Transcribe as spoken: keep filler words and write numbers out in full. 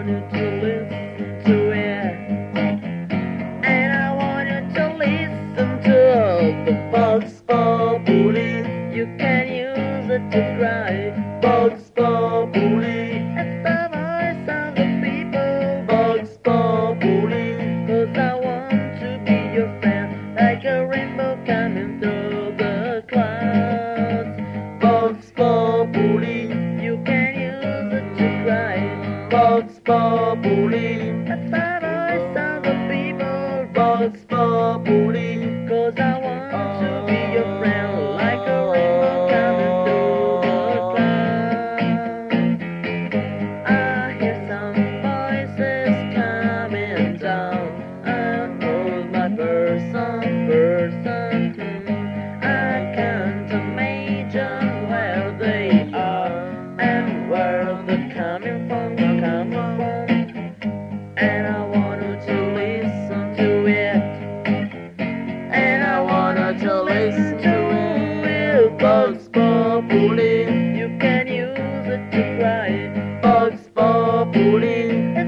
wanted to listen to it, and I wanted to listen to the Vox Populi. You can use it to cry, Vox Populi. It's the voice of the people, Vox Populi. 'Cause I want to be your friend, like a rainbow coming through the clouds. Vox Populi. You can use it to cry, Vox Populi. It's the voice of the people, Vox Populi. 'Cause I want to be your friend, like a rainbow coming through the clouds. I hear some voices coming down. I hold my person, person. I can't imagine where they are and where they're coming from, coming from. And I wanted to listen to it, and I wanted to listen to it. Vox Populi. You can use it to cry, Vox Populi.